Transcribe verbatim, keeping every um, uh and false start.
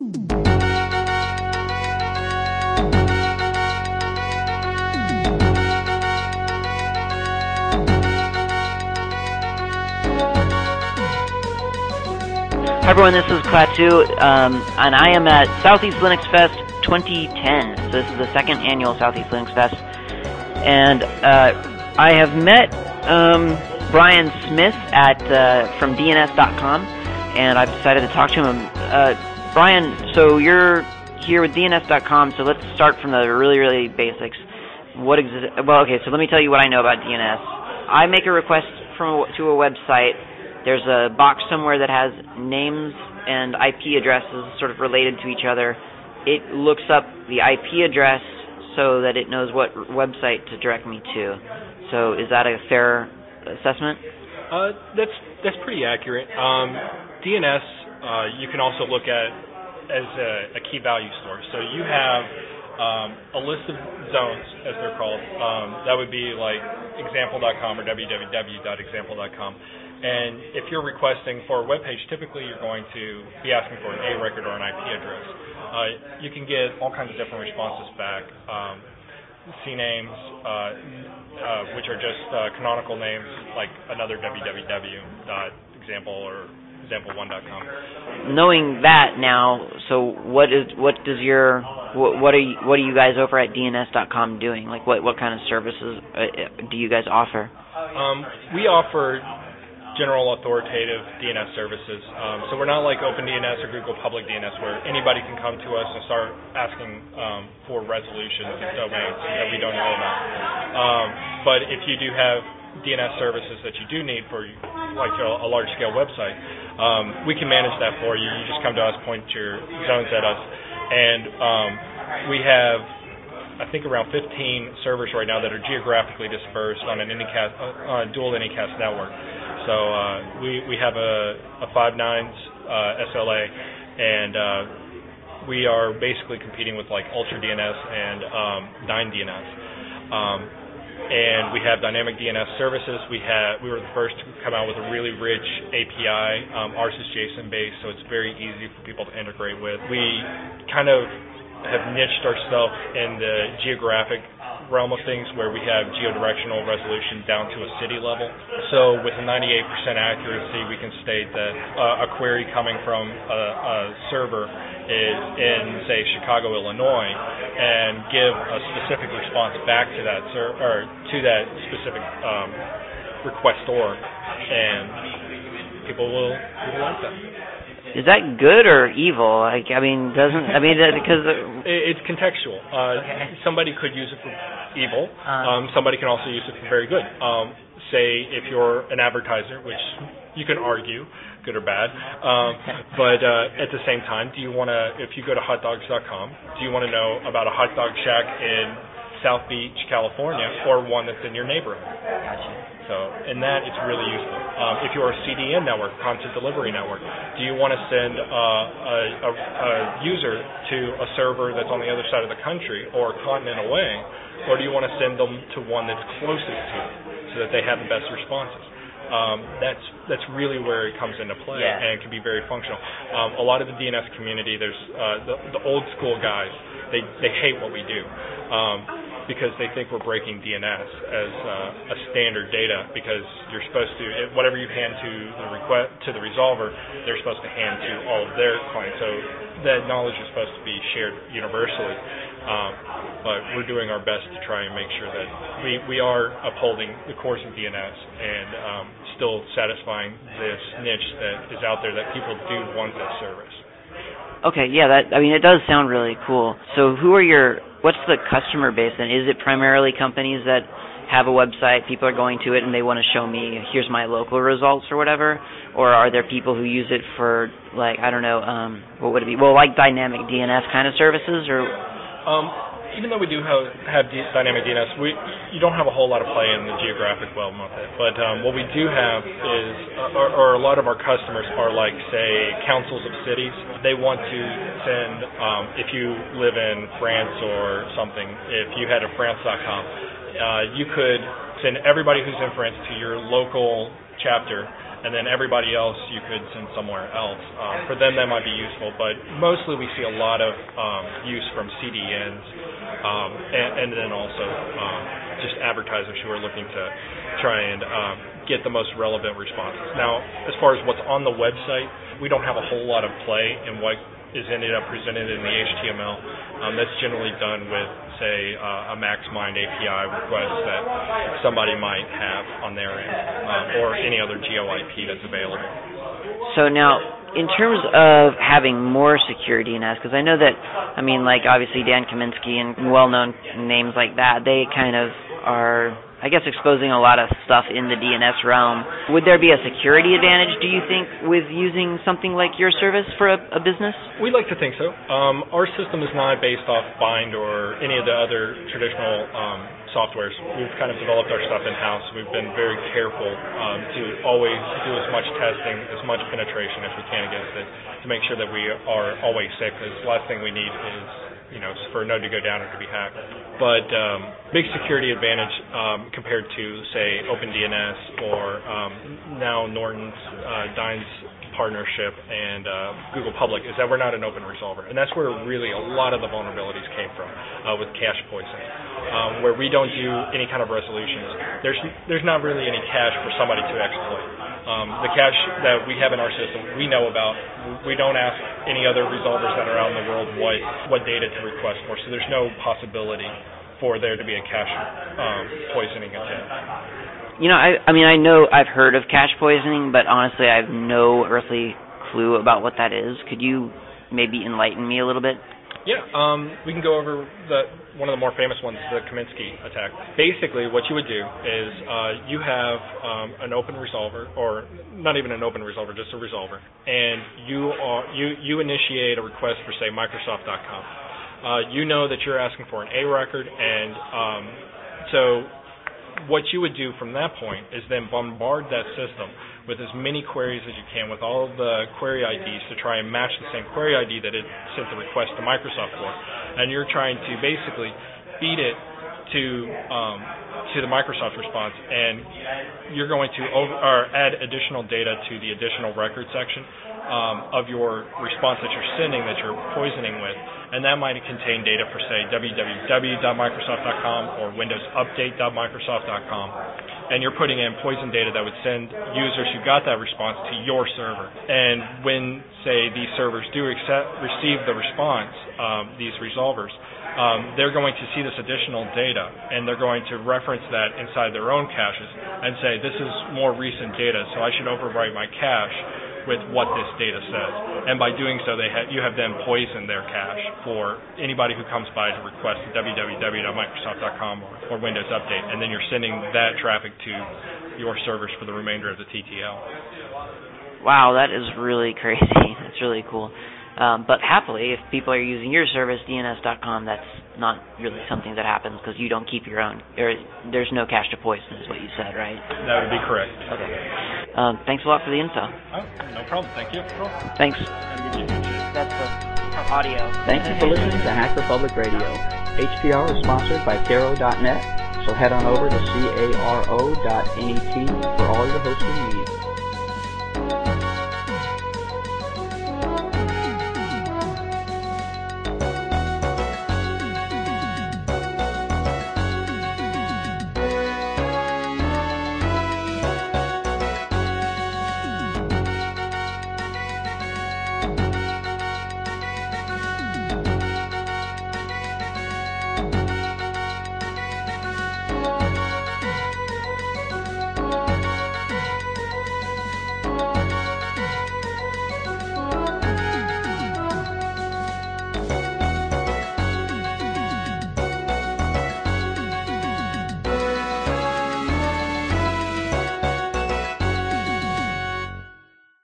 Hi everyone, this is Klaatu, um, and I am at Southeast Linux Fest twenty ten. So this is the second annual Southeast Linux Fest, and uh, I have met um, Brian Smith at uh, from D N S dot com, and I've decided to talk to him. Uh, Brian, so you're here with D N S dot com, so let's start from the really, really basics. What exi- Well, okay, so let me tell you what I know about D N S. I make a request from a, to a website. There's a box somewhere that has names and I P addresses sort of related to each other. It looks up the I P address so that it knows what website to direct me to. So is that a fair assessment? Uh, that's that's pretty accurate. Um, D N S uh, you can also look at as a, a key value store. So you have um, a list of zones, as they're called. Um, that would be like example dot com or w w w dot example dot com. And if you're requesting for a web page, typically you're going to be asking for an A record or an I P address. Uh, you can get all kinds of different responses back. Um, C names, uh, uh, which are just uh, canonical names, like another w w w dot example or example one dot com. Knowing that now, so what is what does your what, what are you, what are you guys over at D N S dot com doing? Like what what kind of services uh, do you guys offer? Um, we offer general authoritative D N S services. Um, so we're not like OpenDNS or Google Public D N S where anybody can come to us and start asking um, for resolutions of domains that we don't know about. Um, but if you do have D N S services that you do need for like a, a large-scale website, um, we can manage that for you. You just come to us, point your zones at us, and um, we have I think around fifteen servers right now that are geographically dispersed on an Anycast, uh, on a dual Anycast network. So uh, we we have a, a five nines uh, S L A, and uh, we are basically competing with like Ultra D N S and um, nine D N S. Um, and we have dynamic D N S services. We have we were the first to come out with a really rich A P I. Um, ours is JSON based, so it's very easy for people to integrate with. We kind of have niched ourselves in the geographic realm of things where we have geodirectional resolution down to a city level. So with a ninety-eight percent accuracy, we can state that uh, a query coming from a, a server is in, say, Chicago, Illinois, and give a specific response back to that ser- or to that specific um, requestor, and people will, will like that. Is that good or evil? Like, I mean, doesn't I mean because it's contextual. Uh, okay. Somebody could use it for evil. Uh, um, somebody can also use it for very good. Um, say if you're an advertiser, which you can argue, good or bad. Um, but uh, at the same time, do you want to? If you go to hot dogs dot com, do you want to know about a hot dog shack in South Beach, California, or one that's in your neighborhood? Gotcha. So, in that, it's really useful. Um, if you're a C D N network, content delivery network, do you want to send uh, a, a, a user to a server that's on the other side of the country or a continent away, or do you want to send them to one that's closest to you so that they have the best responses? Um, that's that's really where it comes into play, yeah. and it can be very functional. Um, a lot of the D N S community, there's uh, the, the old school guys, they, they hate what we do. Um, because they think we're breaking D N S as uh, a standard data, because you're supposed to, whatever you hand to the request to the resolver, they're supposed to hand to all of their clients. So that knowledge is supposed to be shared universally. Um, but we're doing our best to try and make sure that we, we are upholding the course of D N S and um, still satisfying this niche that is out there that people do want this service. Okay, yeah, that I mean, it does sound really cool. So who are your, what's the customer base then? Is it primarily companies that have a website, people are going to it and they want to show me, here's my local results or whatever? Or are there people who use it for, like, I don't know, um, what would it be? Well, like dynamic D N S kind of services? Or um, even though we do have, have D- dynamic D N S, we you don't have a whole lot of play in the geographic realm of it. But um, what we do have is, or, or a lot of our customers are like, say, councils of cities. They want to send, um, if you live in France or something, if you had a France dot com, uh, you could send everybody who's in France to your local chapter and then everybody else you could send somewhere else. Um, for them, that might be useful, but mostly we see a lot of um, use from C D Ns, um, and, and then also um, just advertisers who are looking to try and um, get the most relevant responses. Now, as far as what's on the website, we don't have a whole lot of play in what is ended up presented in the H T M L. Um, that's generally done with, say, uh, a MaxMind A P I request that somebody might have on their end, uh, or any other GeoIP that's available. So now, in terms of having more secure D N S, because I know that, I mean, like, obviously Dan Kaminsky and well-known names like that, they kind of are, I guess, exposing a lot of stuff in the D N S realm. Would there be a security advantage, do you think, with using something like your service for a, a business? We like to think so. Um, our system is not based off Bind or any of the other traditional um, softwares. We've kind of developed our stuff in-house. We've been very careful um, to always do as much testing, as much penetration as we can against it, to make sure that we are always safe, because the last thing we need is, you know, for a node to go down or to be hacked. But um, big security advantage um, compared to, say, OpenDNS or um, now Norton's, uh, Dine's partnership and uh, Google Public is that we're not an open resolver. And that's where really a lot of the vulnerabilities came from uh, with cache poisoning, um, where we don't do any kind of resolutions. There's there's not really any cache for somebody to exploit. Um, the cache that we have in our system, we know about. We don't ask any other resolvers that are out in the world what, what data to request for, so there's no possibility for there to be a cache um, poisoning attempt. You know, I, I mean, I know I've heard of cache poisoning, but honestly, I have no earthly clue about what that is. Could you maybe enlighten me a little bit? Yeah, um, we can go over the one of the more famous ones, the Kaminsky attack. Basically, what you would do is uh, you have um, an open resolver, or not even an open resolver, just a resolver, and you are, you you initiate a request for, say, Microsoft dot com. Uh, you know that you're asking for an A record, and um, so what you would do from that point is then bombard that system with as many queries as you can with all of the query I Ds to try and match the same query I D that it sent the request to Microsoft for. And you're trying to basically feed it to um, to the Microsoft response, and you're going to over, or add additional data to the additional record section um, of your response that you're sending, that you're poisoning with. And that might contain data for, say, w w w dot microsoft dot com or windows update dot microsoft dot com. And you're putting in poison data that would send users who got that response to your server. And when, say, these servers do accept, receive the response, um, these resolvers, um, they're going to see this additional data, and they're going to reference that inside their own caches and say, this is more recent data, so I should overwrite my cache with what this data says. And by doing so, they ha- you have then poisoned their cache for anybody who comes by to request w w w dot microsoft dot com or, or Windows Update, and then you're sending that traffic to your servers for the remainder of the T T L. Wow, that is really crazy. That's really cool. Um, but happily, if people are using your service, D N S dot com, that's not really something that happens because you don't keep your own. Or there's no cache to poison, is what you said, right? That would be correct. Okay. Um, thanks a lot for the info. Oh, no problem. Thank you. Thanks. That's the audio. Thank you for listening to Hacker Public Radio. H P R is sponsored by Caro dot net, so head on over to caro dot net for all your hosting needs.